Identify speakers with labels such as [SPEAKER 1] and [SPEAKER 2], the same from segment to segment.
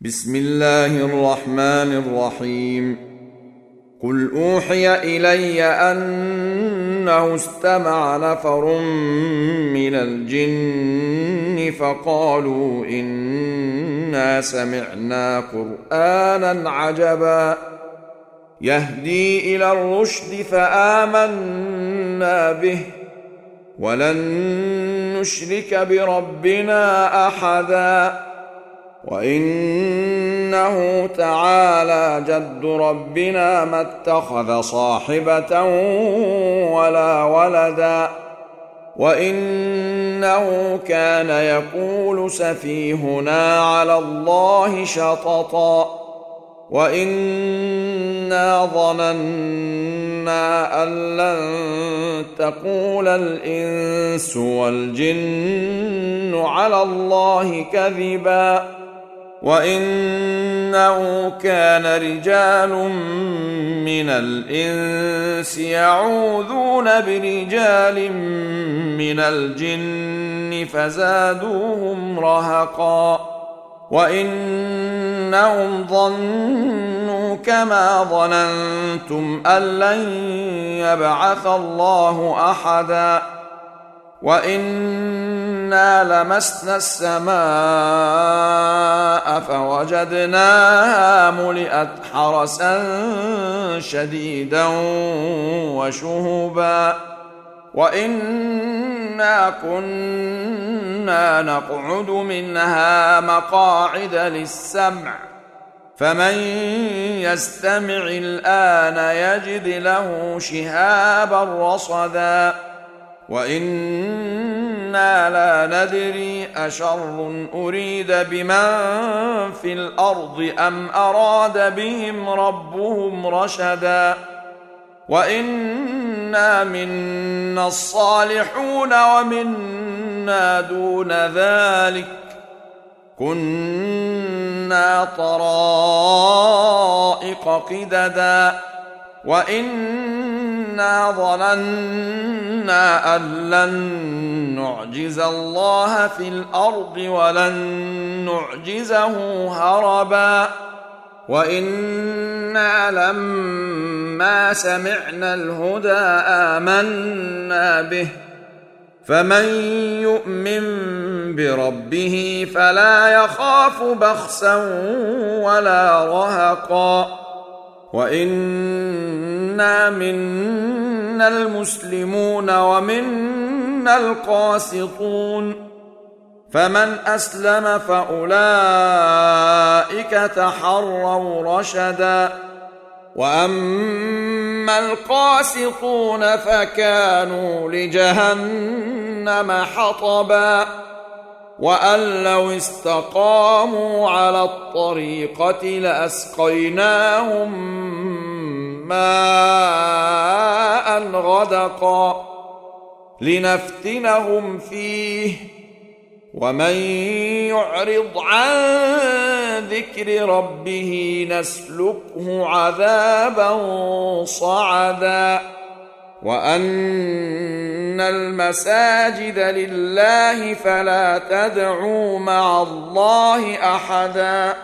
[SPEAKER 1] بسم الله الرحمن الرحيم. قل أوحي إلي أنه استمع نفر من الجن فقالوا إنا سمعنا قرآنا عجبا يهدي إلى الرشد فآمنا به ولن نشرك بربنا أحدا وإنه تعالى جد ربنا ما اتخذ صاحبة ولا ولدا وإنه كان يقول سفيهنا على الله شططا وإنا ظننا أن لن تقول الإنس والجن على الله كذبا وإنه كان رجال من الإنس يعوذون برجال من الجن فزادوهم رهقا وإنهم ظنوا كما ظننتم أن لن يبعث الله أحدا وإنا لمسنا السماء فوجدناها ملئت حرسا شديدا وشهبا وإنا كنا نقعد منها مقاعد للسمع فمن يستمع الآن يجد له شهابا رصدا وإنا لا ندري أشر أريد بمن في الأرض أم أراد بهم ربهم رشدا وإنا منا الصالحون ومنا دون ذلك كنا طرائق قددا وإنا ظننا أن لن نعجز الله في الأرض ولن نعجزه هربا وإنا لما سمعنا الهدى آمنا به فمن يؤمن بربه فلا يخاف بخسا ولا رهقا وإنا منا المسلمون ومنا القاسطون فمن أسلم فأولئك تحروا رشدا وأما القاسطون فكانوا لجهنم حطبا وأن لو استقاموا على الطريقة لأسقيناهم ماء غدقا لنفتنهم فيه ومن يعرض عن ذكر ربه نسلكه عذابا صعدا وأن المساجد لله فلا تدعوا مع الله أحدا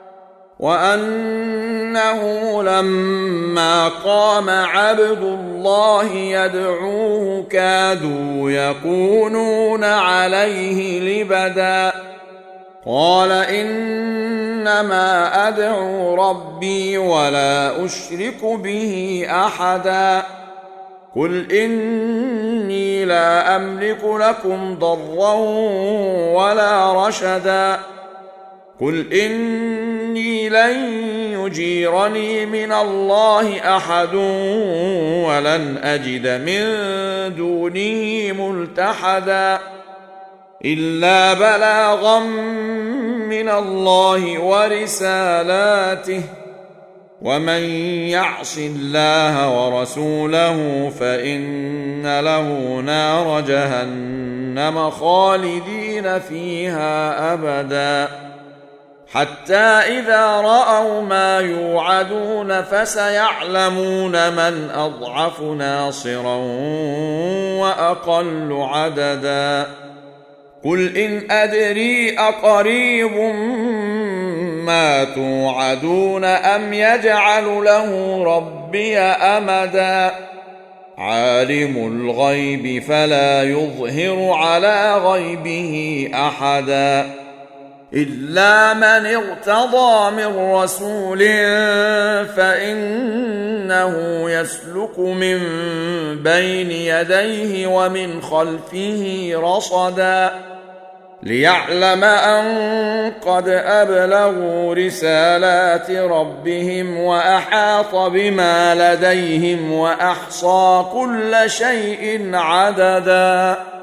[SPEAKER 1] وأنه لما قام عبد الله يدعوه كادوا يكونون عليه لبدا قال إنما أدعو ربي ولا أشرك به أحدا قل إني لا أملك لكم ضرا ولا رشدا قل إني لن يجيرني من الله أحد ولن أجد من دونه ملتحدا إلا بلاغا من الله ورسالاته ومن يعص الله ورسوله فإن له نار جهنم خالدين فيها أبدا حتى إذا رأوا ما يوعدون فسيعلمون من أضعف ناصرا وأقل عددا قل إن أدري أقريب ما توعدون أم يجعل له ربي أمدا عالم الغيب فلا يظهر على غيبه أحدا إلا من ارتضى من رسول فإنه يسلك من بين يديه ومن خلفه رصدا ليعلم أن قد أبلغوا رسالات ربهم وأحاط بما لديهم وأحصى كل شيء عددا.